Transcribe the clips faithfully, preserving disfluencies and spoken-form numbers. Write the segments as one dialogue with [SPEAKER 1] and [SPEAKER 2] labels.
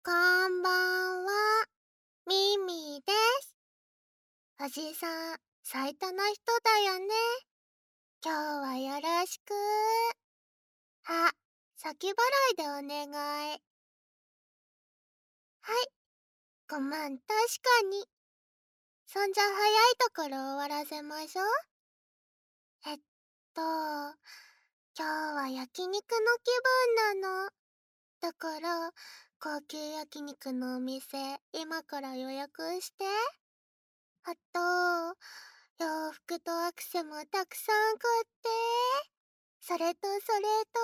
[SPEAKER 1] こんばんは、ミミです。おじさん、最多の人だよね。今日はよろしく。あ、先払いでお願い。はい、ごまん、確かに。そんじゃ早いところ終わらせましょう。えっと、今日は焼肉の気分なの。だから、高級焼肉のお店、今から予約して。あと、洋服とアクセもたくさん買って。それとそれと。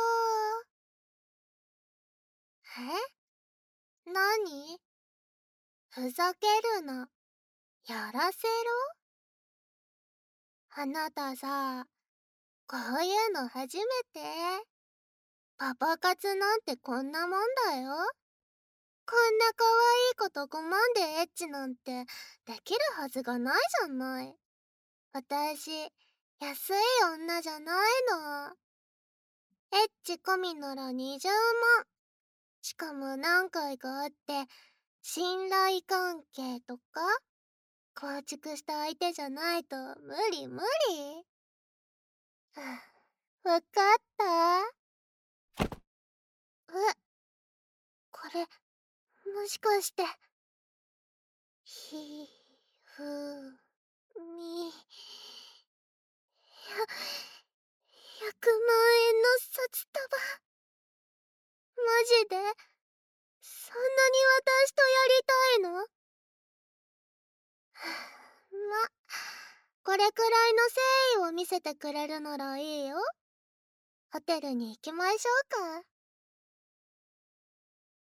[SPEAKER 1] え？なに？ふざけるな。やらせろ？あなたさ、こういうの初めて？パパ活なんてこんなもんだよ。こんな可愛い子とごまんでエッチなんてできるはずがないじゃない。私、安い女じゃないの。エッチ込みならにじゅうまん。しかも何回か会って、信頼関係とか構築した相手じゃないと無理無理。わかった？え、これ、もしかして。ひ、ふ、み、や、ひゃくまんえんの札束。マジで？そんなに私とやりたいの？ま、これくらいの誠意を見せてくれるならいいよ。ホテルに行きましょうか。